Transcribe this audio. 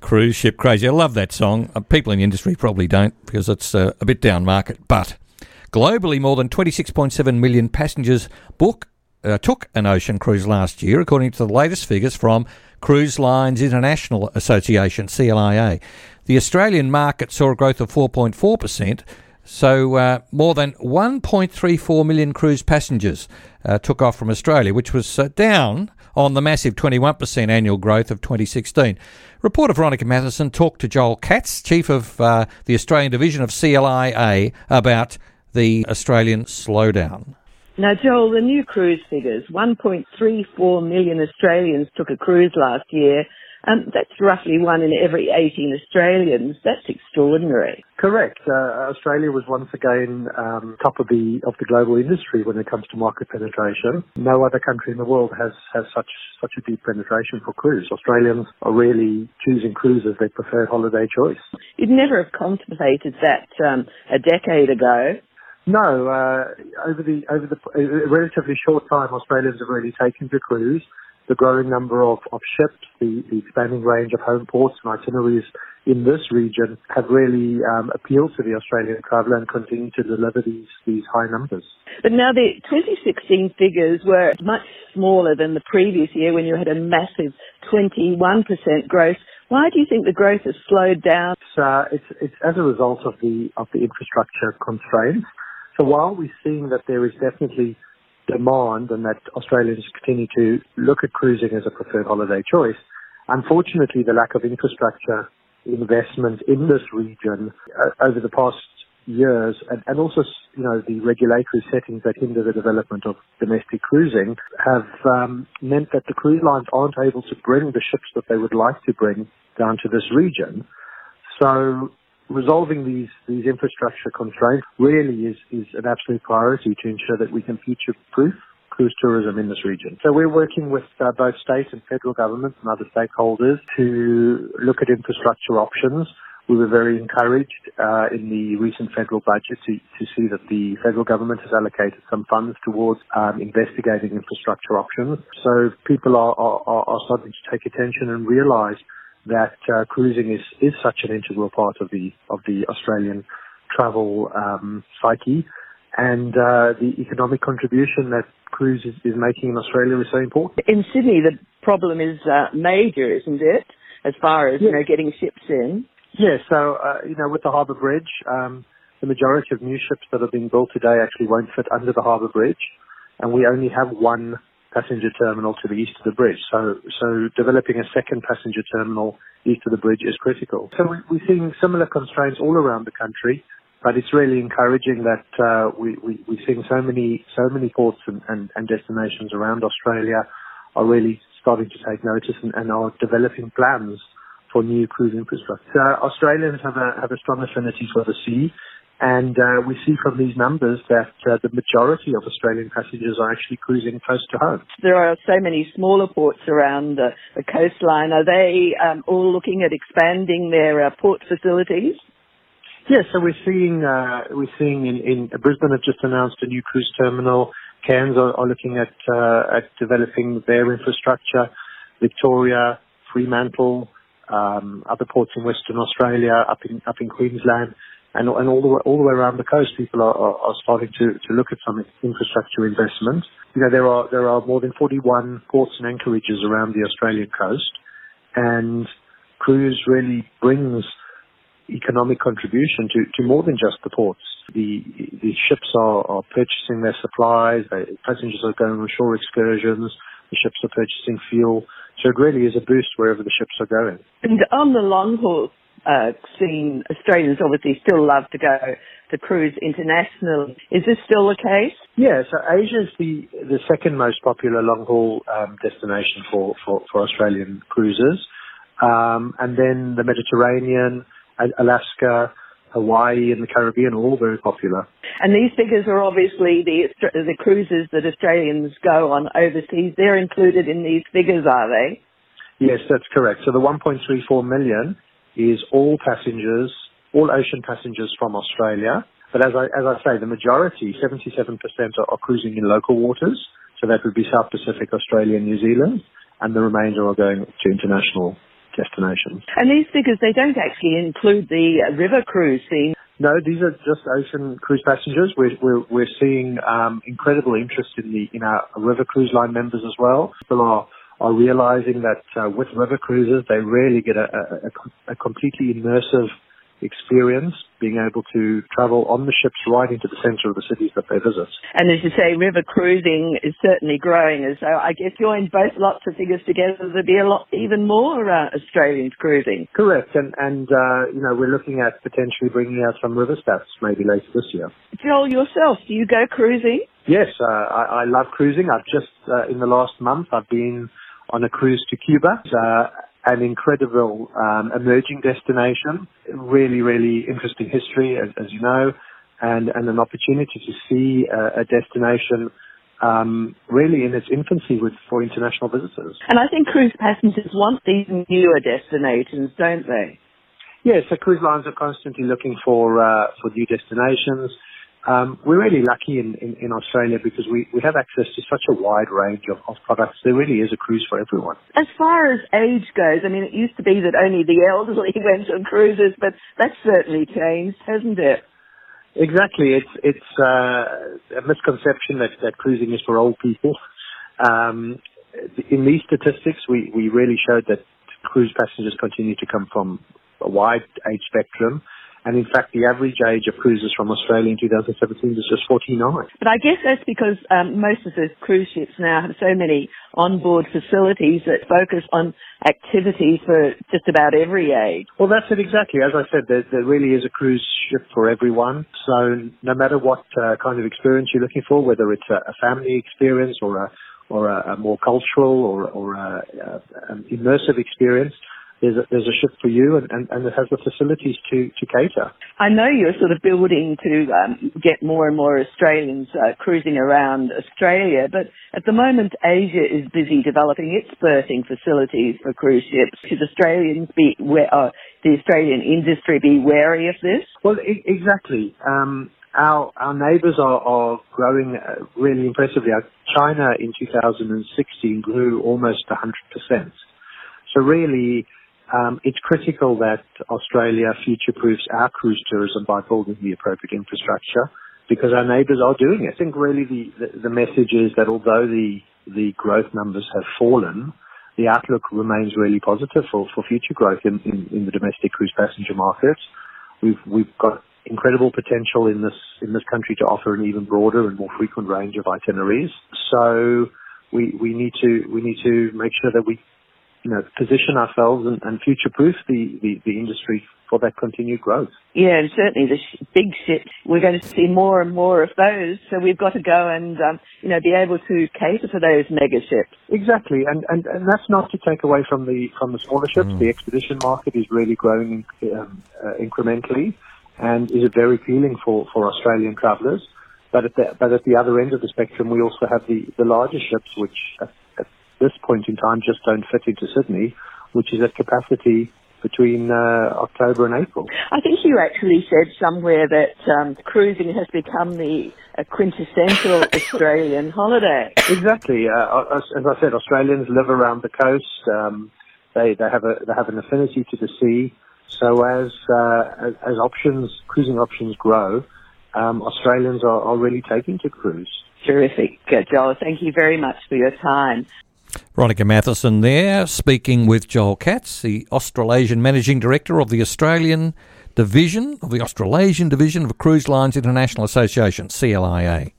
Cruise Ship Crazy. I love that song. People in the industry probably don't because it's a bit down market. But globally, more than 26.7 million passengers took an ocean cruise last year, according to the latest figures from Cruise Lines International Association, CLIA. The Australian market saw a growth of 4.4%, so more than 1.34 million cruise passengers took off from Australia, which was down on the massive 21% annual growth of 2016. Reporter Veronica Matheson talked to Joel Katz, chief of the Australian division of CLIA, about the Australian slowdown. Now, Joel, the new cruise figures, 1.34 million Australians took a cruise last year. That's roughly 1 in every 18 Australians. That's extraordinary. Correct. Australia was once again top of the global industry when it comes to market penetration. No other country in the world has such a deep penetration for cruise. Australians are really choosing cruise as their preferred holiday choice. You'd never have contemplated that a decade ago. No, over a relatively short time, Australians have really taken to cruise. The growing number of ships, the expanding range of home ports and itineraries in this region have really appealed to the Australian traveller and continue to deliver these high numbers. But now the 2016 figures were much smaller than the previous year when you had a massive 21% growth. Why do you think the growth has slowed down? It's as a result of the infrastructure constraints. So while we're seeing that there is definitely demand and that Australians continue to look at cruising as a preferred holiday choice, unfortunately the lack of infrastructure investment in this region over the past years and also the regulatory settings that hinder the development of domestic cruising have meant that the cruise lines aren't able to bring the ships that they would like to bring down to this region. So resolving these infrastructure constraints really is an absolute priority to ensure that we can future-proof cruise tourism in this region. So we're working with both state and federal governments and other stakeholders to look at infrastructure options. We were very encouraged in the recent federal budget to see that the federal government has allocated some funds towards investigating infrastructure options. So people are starting to take attention and realise that cruising is such an integral part of the Australian travel psyche, and the economic contribution that cruise is making in Australia is so important. In Sydney, the problem is major, isn't it, as far as getting ships in? Yes, so with the Harbour Bridge, the majority of new ships that are being built today actually won't fit under the Harbour Bridge, and we only have one passenger terminal to the east of the bridge. So developing a second passenger terminal east of the bridge is critical. So we're seeing similar constraints all around the country, but it's really encouraging that we're seeing so many ports and destinations around Australia are really starting to take notice and are developing plans for new cruise infrastructure. Australians have a strong affinity for the sea. And we see from these numbers that the majority of Australian passengers are actually cruising close to home. There are so many smaller ports around the coastline. Are they all looking at expanding their port facilities? Yes, so we're seeing in Brisbane have just announced a new cruise terminal. Cairns are looking at developing their infrastructure. Victoria, Fremantle, other ports in Western Australia, up in Queensland. And all the way around the coast, people are starting to look at some infrastructure investment. There are more than 41 ports and anchorages around the Australian coast, and cruise really brings economic contribution to more than just the ports. The ships are purchasing their supplies, passengers are going on shore excursions, the ships are purchasing fuel, so it really is a boost wherever the ships are going. And on the long haul scene, Australians obviously still love to go to cruise internationally. Is this still the case? Yeah, so Asia is the second most popular long-haul destination for Australian cruisers. And then the Mediterranean, Alaska, Hawaii and the Caribbean are all very popular. And these figures are obviously the cruises that Australians go on overseas. They're included in these figures, are they? Yes, that's correct. So the 1.34 million is all ocean passengers from Australia. But as I say, the majority, 77%, are cruising in local waters. So that would be South Pacific, Australia and New Zealand. And the remainder are going to international destinations. And these figures, they don't actually include the river cruise scene. No, these are just ocean cruise passengers. We're seeing incredible interest in our river cruise line members as well. People are realizing that with river cruises, they really get a completely immersive experience, being able to travel on the ships right into the centre of the cities that they visit. And as you say, river cruising is certainly growing. And so I guess join both lots of figures together, there'll be even more Australians cruising. Correct. And we're looking at potentially bringing out some river stats maybe later this year. Joel, yourself, do you go cruising? Yes, I love cruising. I've just, in the last month, I've been on a cruise to Cuba. An incredible emerging destination, really, really interesting history, as you know, and an opportunity to see a destination really in its infancy for international visitors. And I think cruise passengers want these newer destinations, don't they? Yes, so cruise lines are constantly looking for new destinations. We're really lucky in Australia because we have access to such a wide range of products. There really is a cruise for everyone. As far as age goes, I mean, it used to be that only the elderly went on cruises, but that's certainly changed, hasn't it? Exactly. It's a misconception that cruising is for old people. In these statistics, we really showed that cruise passengers continue to come from a wide age spectrum. And in fact, the average age of cruises from Australia in 2017 was just 49. But I guess that's because most of the cruise ships now have so many onboard facilities that focus on activities for just about every age. Well, that's it exactly. As I said, there really is a cruise ship for everyone. So no matter what kind of experience you're looking for, whether it's a family experience or a more cultural or an immersive experience, there's a ship for you, and it has the facilities to cater. I know you're sort of building to get more and more Australians cruising around Australia, but at the moment Asia is busy developing its berthing facilities for cruise ships. Should Australians the Australian industry be wary of this? Well, exactly. Our neighbours are growing really impressively. China in 2016 grew almost 100%. So really, it's critical that Australia future-proofs our cruise tourism by building the appropriate infrastructure, because our neighbours are doing it. I think really the message is that although the growth numbers have fallen, the outlook remains really positive for future growth in the domestic cruise passenger market. We've got incredible potential in this country to offer an even broader and more frequent range of itineraries. So we need to make sure that we position ourselves and future-proof the industry for that continued growth. Yeah, and certainly the big ships, we're going to see more and more of those, so we've got to go and, be able to cater for those mega ships. Exactly, and that's not to take away from the smaller ships. The expedition market is really growing incrementally and is very appealing for Australian travellers. But at the other end of the spectrum, we also have the larger ships, which at this point in time just don't fit into Sydney, which is at capacity between October and April. I think you actually said somewhere that cruising has become the quintessential Australian holiday. Exactly. As I said, Australians live around the coast. They have an affinity to the sea. So as cruising options grow, Australians are really taking to cruise. Terrific, Joel. Thank you very much for your time. Veronica Matheson there, speaking with Joel Katz, the Australasian Managing Director of the Australasian Division of Cruise Lines International Association, CLIA.